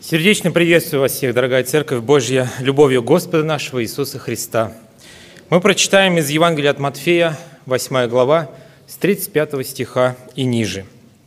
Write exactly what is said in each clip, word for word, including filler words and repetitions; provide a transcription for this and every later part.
Сердечно приветствую вас всех, дорогая Церковь Божья, любовью Господа нашего Иисуса Христа. Мы прочитаем из Евангелия от Матфея, восьмая глава, с тридцать пятого стиха и ниже.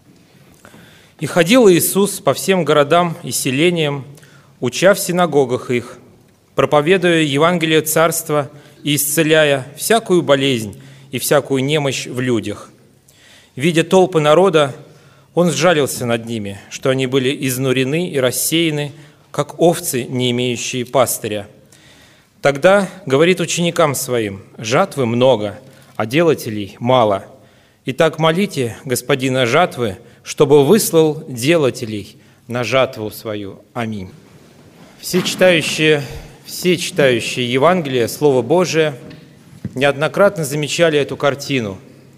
«И ходил Иисус по всем городам и селениям, уча в синагогах их, проповедуя Евангелие Царства и исцеляя всякую болезнь и всякую немощь в людях. Видя толпы народа, Он сжалился над ними, что они были изнурены и рассеяны, как овцы, не имеющие пастыря. Тогда говорит ученикам Своим: жатвы много, а делателей мало. Итак, молите Господина жатвы, чтобы выслал делателей на жатву свою. Аминь». Все читающие, все читающие Евангелие, Слово Божие, неоднократно замечали эту картину,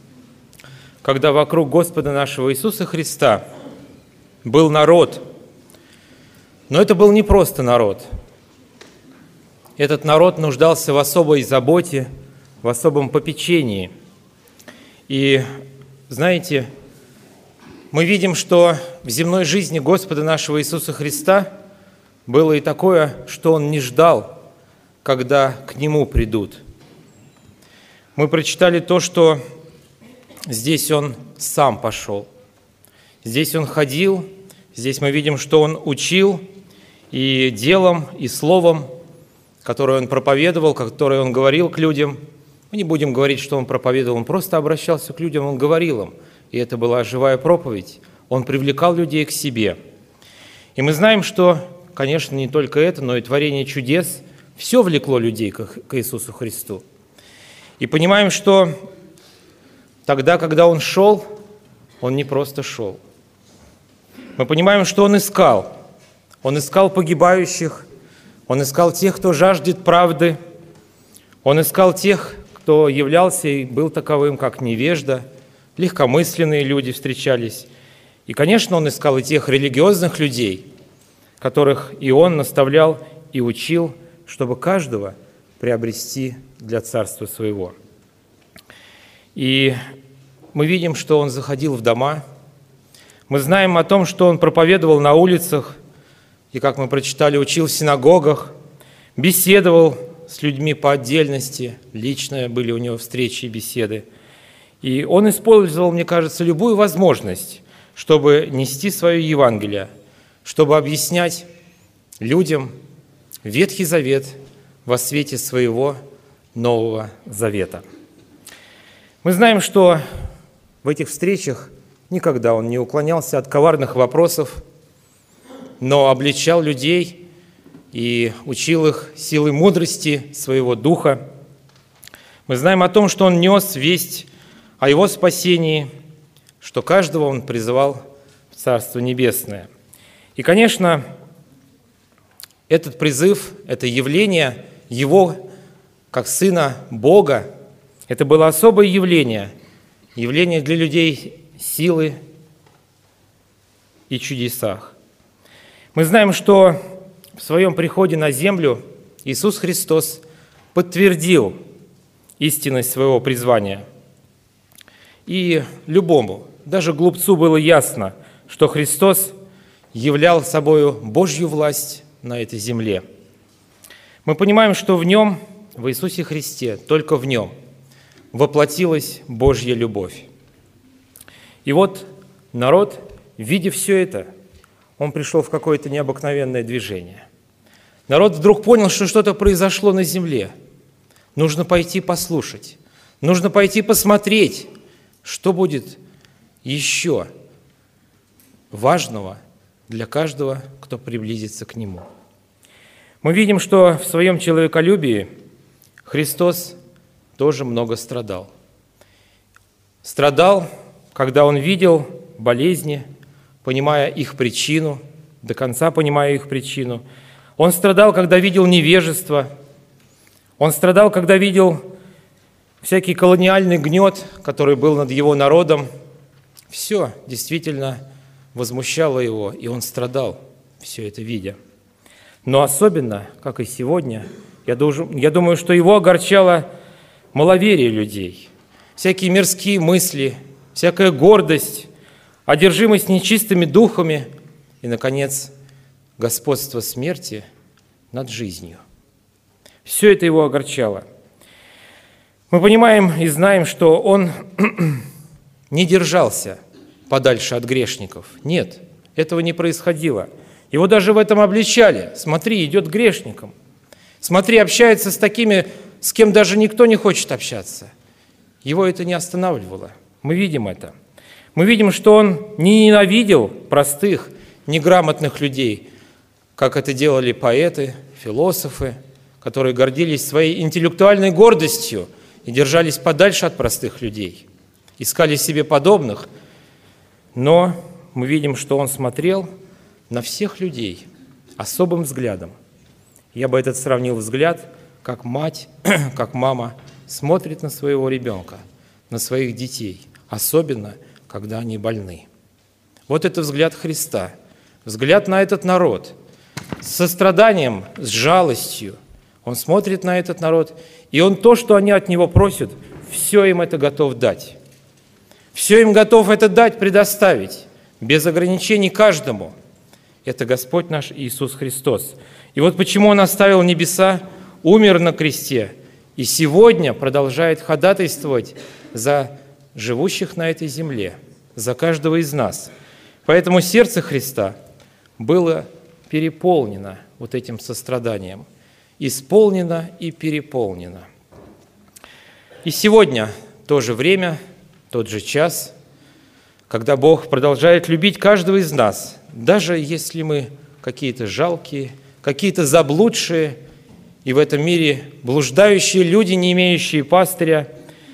когда вокруг Господа нашего Иисуса Христа был народ. Но это был не просто народ. Этот народ нуждался в особой заботе, в особом попечении. И, знаете, мы видим, что в земной жизни Господа нашего Иисуса Христа было и такое, что Он не ждал, когда к Нему придут. Мы прочитали то, что здесь Он сам пошел. Здесь Он ходил, здесь мы видим, что Он учил и делом, и словом, которое Он проповедовал, которое Он говорил к людям. Мы не будем говорить, что Он проповедовал, Он просто обращался к людям, Он говорил им. И это была живая проповедь. Он привлекал людей к себе. И мы знаем, что, конечно, не только это, но и творение чудес, все влекло людей к Иисусу Христу. И понимаем, что тогда, когда Он шел, Он не просто шел. Мы понимаем, что Он искал. Он искал погибающих, Он искал тех, кто жаждет правды, Он искал тех, кто являлся и был таковым, как невежда, легкомысленные люди встречались. И, конечно, Он искал и тех религиозных людей, которых и Он наставлял и учил, чтобы каждого приобрести для Царства Своего. И мы видим, что Он заходил в дома. Мы знаем о том, что Он проповедовал на улицах, и, как мы прочитали, учил в синагогах, беседовал с людьми по отдельности, лично были у Него встречи и беседы. И Он использовал, мне кажется, любую возможность, чтобы нести свое Евангелие, чтобы объяснять людям Ветхий Завет во свете своего Нового Завета. Мы знаем, что в этих встречах никогда Он не уклонялся от коварных вопросов, но обличал людей и учил их силой мудрости своего духа. Мы знаем о том, что Он нес весть о Его спасении, что каждого Он призывал в Царство Небесное. И, конечно, этот призыв, это явление Его как Сына Бога, это было особое явление, явление для людей силы и чудесах. Мы знаем, что в Своем приходе на землю Иисус Христос подтвердил истинность Своего призвания. И любому, даже глупцу, было ясно, что Христос являл собою Божью власть на этой земле. Мы понимаем, что в Нем, в Иисусе Христе, только в Нем воплотилась Божья любовь. И вот народ, видя все это, он пришел в какое-то необыкновенное движение. Народ вдруг понял, что что-то произошло на земле. Нужно пойти послушать, нужно пойти посмотреть, что будет еще важного для каждого, кто приблизится к Нему. Мы видим, что в Своем человеколюбии Христос тоже много страдал. Страдал, когда Он видел болезни, понимая их причину, до конца понимая их причину. Он страдал, когда видел невежество. Он страдал, когда видел всякий колониальный гнет, который был над Его народом. Все действительно возмущало Его, и Он страдал, все это видя. Но особенно, как и сегодня, я думаю, что Его огорчало маловерие людей, всякие мирские мысли, всякая гордость, одержимость нечистыми духами и, наконец, господство смерти над жизнью. Все это его огорчало. Мы понимаем и знаем, что он не держался подальше от грешников. Нет, этого не происходило. Его даже в этом обличали. Смотри, идет к грешникам. Смотри, общается с такими, с кем даже никто не хочет общаться. Его это не останавливало. Мы видим это. Мы видим, что он не ненавидел простых, неграмотных людей, как это делали поэты, философы, которые гордились своей интеллектуальной гордостью и держались подальше от простых людей, искали себе подобных. Но мы видим, что он смотрел на всех людей особым взглядом. Я бы этот сравнил взгляд, как мать, как мама смотрит на своего ребенка, на своих детей, особенно, когда они больны. Вот это взгляд Христа, взгляд на этот народ, с состраданием, с жалостью. Он смотрит на этот народ, и он то, что они от него просят, все им это готов дать. Все им готов это дать, предоставить, без ограничений каждому. Это Господь наш Иисус Христос. И вот почему Он оставил небеса, умер на кресте, и сегодня продолжает ходатайствовать за живущих на этой земле, за каждого из нас. Поэтому сердце Христа было переполнено вот этим состраданием, исполнено и переполнено. И сегодня то же время, тот же час, когда Бог продолжает любить каждого из нас, даже если мы какие-то жалкие, какие-то заблудшие, и в этом мире блуждающие люди, не имеющие пастыря,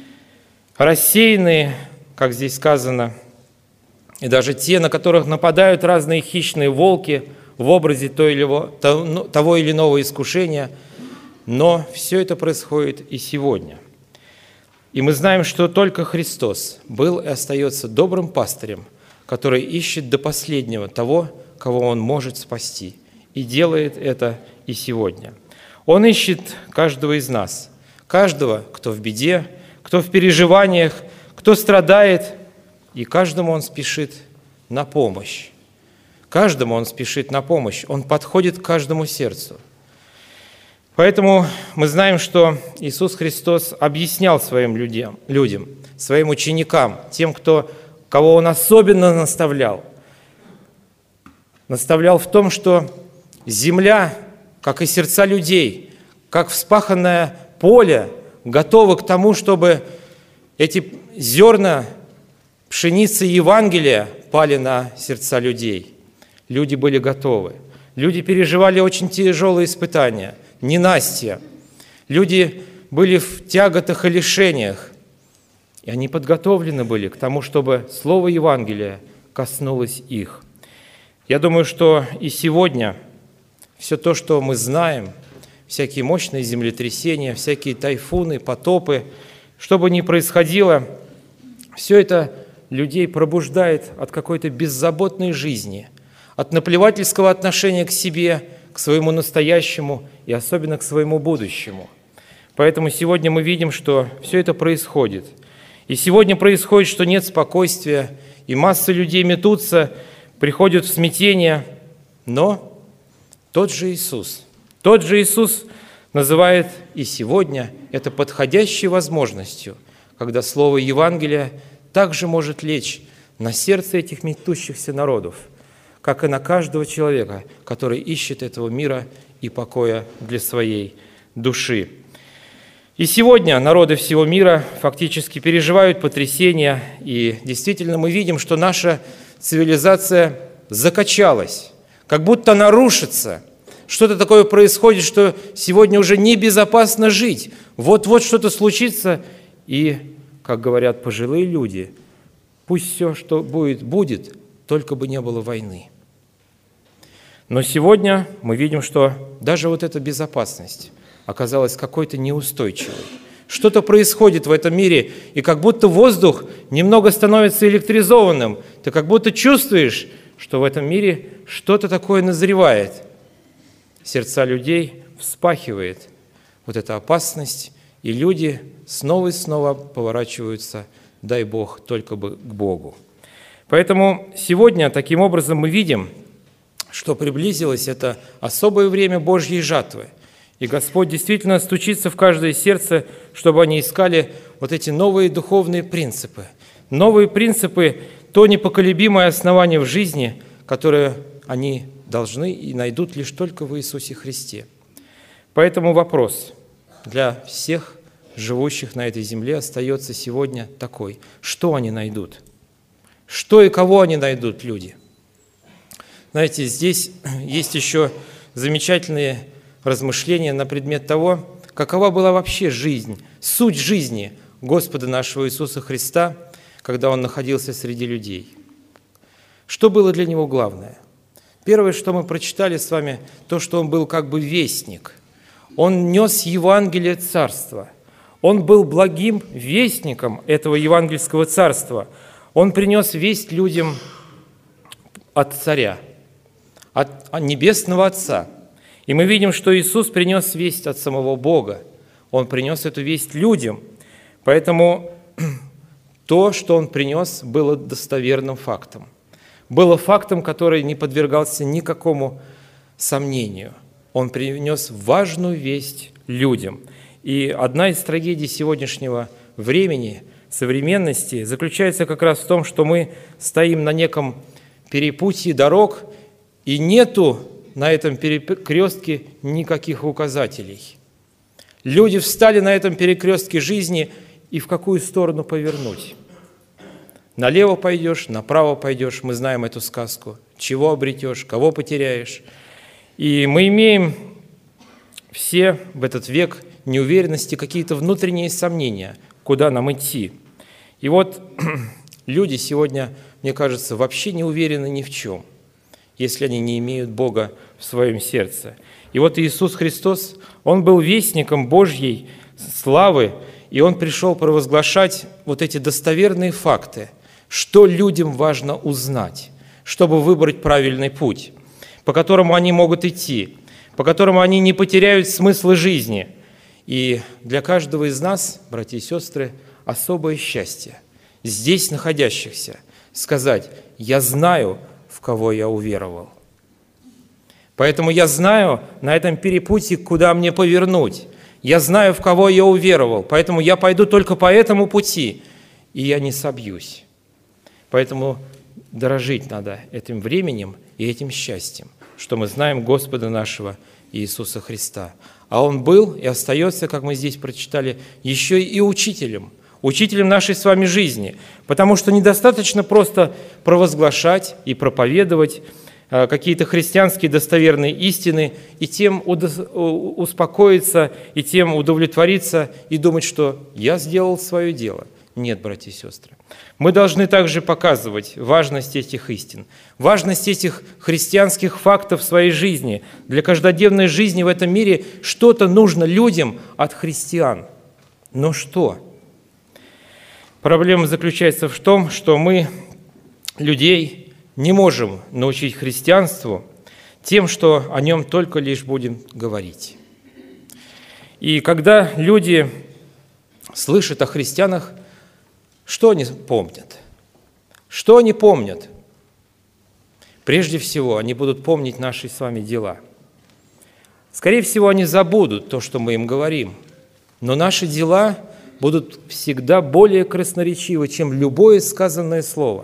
рассеянные, как здесь сказано, и даже те, на которых нападают разные хищные волки в образе того или иного искушения, но все это происходит и сегодня. И мы знаем, что только Христос был и остается добрым пастырем, который ищет до последнего того, кого Он может спасти, и делает это и сегодня. Он ищет каждого из нас, каждого, кто в беде, кто в переживаниях, кто страдает, и каждому Он спешит на помощь. Каждому Он спешит на помощь, Он подходит к каждому сердцу. Поэтому мы знаем, что Иисус Христос объяснял своим людям, людям, своим ученикам, тем, кто, кого Он особенно наставлял, наставлял в том, что земля, как и сердца людей, как вспаханное поле, готовы к тому, чтобы эти зерна пшеницы Евангелия пали на сердца людей. Люди были готовы. Люди переживали очень тяжелые испытания, ненастья. Люди были в тяготах и лишениях. И они подготовлены были к тому, чтобы слово Евангелия коснулось их. Я думаю, что и сегодня все то, что мы знаем, всякие мощные землетрясения, всякие тайфуны, потопы, что бы ни происходило, все это людей пробуждает от какой-то беззаботной жизни, от наплевательского отношения к себе, к своему настоящему и особенно к своему будущему. Поэтому сегодня мы видим, что все это происходит. И сегодня происходит, что нет спокойствия, и масса людей метутся, приходят в смятение, но тот же Иисус, тот же Иисус называет и сегодня это подходящей возможностью, когда слово Евангелия также может лечь на сердце этих метущихся народов, как и на каждого человека, который ищет этого мира и покоя для своей души. И сегодня народы всего мира фактически переживают потрясения, и действительно мы видим, что наша цивилизация закачалась, как будто она рушится. Что-то такое происходит, что сегодня уже небезопасно жить. Вот-вот что-то случится, и, как говорят пожилые люди, пусть все, что будет, будет, только бы не было войны. Но сегодня мы видим, что даже вот эта безопасность оказалась какой-то неустойчивой. Что-то происходит в этом мире, и как будто воздух немного становится электризованным. Ты как будто чувствуешь, что в этом мире что-то такое назревает. Сердца людей вспахивает вот эта опасность, и люди снова и снова поворачиваются, дай Бог, только бы к Богу. Поэтому сегодня таким образом мы видим, что приблизилось это особое время Божьей жатвы. И Господь действительно стучится в каждое сердце, чтобы они искали вот эти новые духовные принципы. Новые принципы – то непоколебимое основание в жизни, которое они должны и найдут лишь только в Иисусе Христе. Поэтому вопрос для всех живущих на этой земле остается сегодня такой. Что они найдут? Что и кого они найдут, люди? Знаете, здесь есть еще замечательные размышления на предмет того, какова была вообще жизнь, суть жизни Господа нашего Иисуса Христа, когда Он находился среди людей. Что было для Него главное? Первое, что мы прочитали с вами, то, что Он был как бы вестник. Он нес Евангелие Царства. Он был благим вестником этого евангельского царства. Он принес весть людям от Царя, от Небесного Отца. И мы видим, что Иисус принес весть от самого Бога. Он принес эту весть людям. Поэтому то, что Он принес, было достоверным фактом. Было фактом, который не подвергался никакому сомнению. Он принес важную весть людям. И одна из трагедий сегодняшнего времени, современности, заключается как раз в том, что мы стоим на неком перепутье дорог, и нету на этом перекрестке никаких указателей. Люди встали на этом перекрестке жизни, и в какую сторону повернуть? Налево пойдешь, направо пойдешь, мы знаем эту сказку. Чего обретешь, кого потеряешь. И мы имеем все в этот век неуверенности, какие-то внутренние сомнения, куда нам идти. И вот люди сегодня, мне кажется, вообще не уверены ни в чем, если они не имеют Бога в своем сердце. И вот Иисус Христос, Он был вестником Божьей славы, и Он пришел провозглашать вот эти достоверные факты, что людям важно узнать, чтобы выбрать правильный путь, по которому они могут идти, по которому они не потеряют смысла жизни. И для каждого из нас, братья и сестры, особое счастье здесь находящихся сказать: «Я знаю, в кого я уверовал». Поэтому я знаю на этом перепутье, куда мне повернуть. Я знаю, в кого я уверовал, поэтому я пойду только по этому пути, и я не собьюсь. Поэтому дорожить надо этим временем и этим счастьем, что мы знаем Господа нашего Иисуса Христа. А Он был и остается, как мы здесь прочитали, еще и учителем, учителем нашей с вами жизни, потому что недостаточно просто провозглашать и проповедовать какие-то христианские достоверные истины и тем успокоиться, и тем удовлетвориться и думать, что я сделал свое дело. Нет, братья и сестры. Мы должны также показывать важность этих истин, важность этих христианских фактов в своей жизни. Для каждодневной жизни в этом мире что-то нужно людям от христиан. Но что? Проблема заключается в том, что мы людей не можем научить христианству тем, что о нем только лишь будем говорить. И когда люди слышат о христианах, что они помнят? Что они помнят? Прежде всего, они будут помнить наши с вами дела. Скорее всего, они забудут то, что мы им говорим, но наши дела будут всегда более красноречивы, чем любое сказанное слово.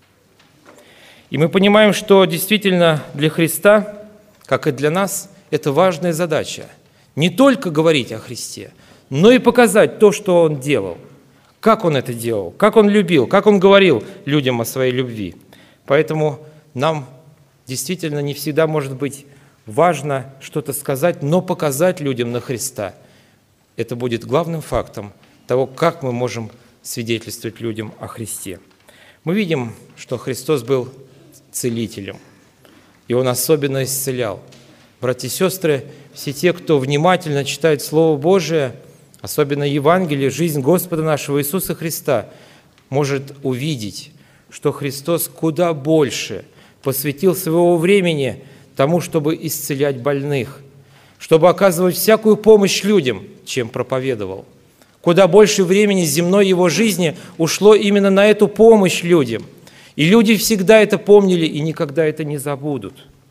И мы понимаем, что действительно для Христа, как и для нас, это важная задача. Не только говорить о Христе, но и показать то, что Он делал. Как Он это делал, как Он любил, как Он говорил людям о своей любви. Поэтому нам действительно не всегда может быть важно что-то сказать, но показать людям на Христа. Это будет главным фактом того, как мы можем свидетельствовать людям о Христе. Мы видим, что Христос был целителем, и Он особенно исцелял. Братья и сестры, все те, кто внимательно читает Слово Божие, особенно Евангелие, жизнь Господа нашего Иисуса Христа, может увидеть, что Христос куда больше посвятил своего времени тому, чтобы исцелять больных, чтобы оказывать всякую помощь людям, чем проповедовал. Куда больше времени земной Его жизни ушло именно на эту помощь людям. И люди всегда это помнили и никогда это не забудут.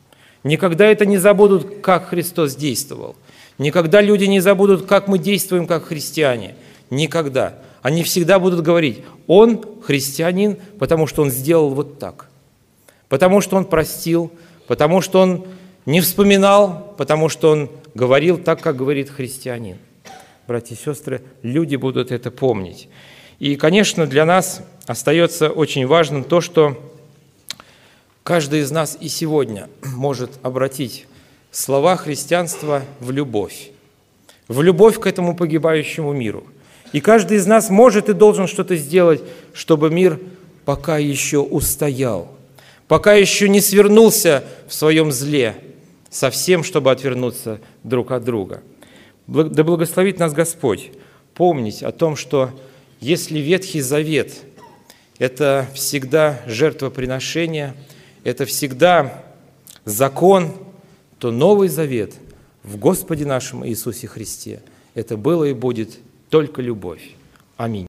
Никогда это не забудут, как Христос действовал. Никогда люди не забудут, как мы действуем, как христиане. Никогда. Они всегда будут говорить: он христианин, потому что он сделал вот так. Потому что он простил, потому что он не вспоминал, потому что он говорил так, как говорит христианин. Братья и сестры, люди будут это помнить. И, конечно, для нас остается очень важным то, что каждый из нас и сегодня может обратить слова христианства в любовь. В любовь к этому погибающему миру. И каждый из нас может и должен что-то сделать, чтобы мир пока еще устоял, пока еще не свернулся в своем зле, совсем, чтобы отвернуться друг от друга. Да благословит нас Господь помнить о том, что если Ветхий Завет – это всегда жертвоприношение, это всегда закон, то Новый Завет в Господе нашем Иисусе Христе – это было и будет только любовь. Аминь.